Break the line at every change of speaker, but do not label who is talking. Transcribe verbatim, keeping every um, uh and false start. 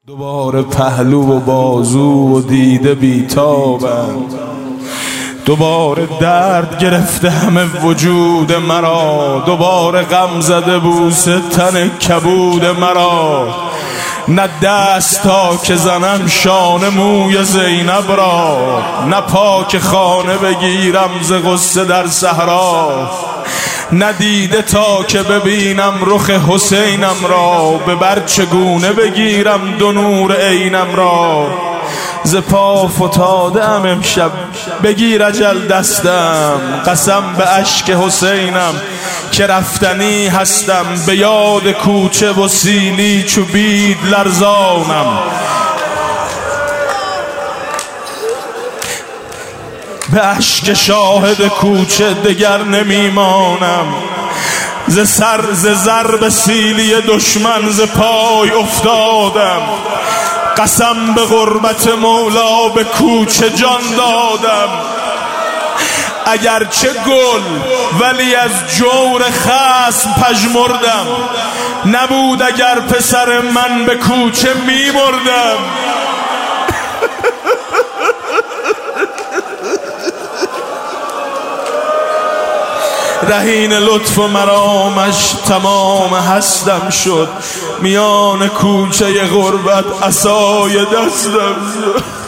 دوباره پهلو و بازو و دیده بیتابند، دوباره درد گرفته همه وجود مرا، دوباره غم زده بوسه تن کبود مرا. نه دست تا که زنم شانه موی زینب را، نه پا که خانه بگیرم ز غصه در صحرا، نه دیده تا که ببینم رخ حسینم را، به بر چگونه بگیرم دو نور عینم را. ز پا فتاده ام امشب بگیر اجل دستم، قسم به اشک حسینم که رفتنی هستم، به یاد کوچه و سیلی چو بید لرزانم. به اشک شاهد کوچه دگر نمیمانم، ز سر ز ضرب سیلی دشمن ز پای افتادم. قسم به غربت مولا به کوچه جان دادم، اگرچه گل ولی از جور خصم پژمردم. نبود اگر پسر من به کوچه میمردم. رهین لطف و مرامش تمام هستم شد، میان کوچه غربت عصای دستم شد.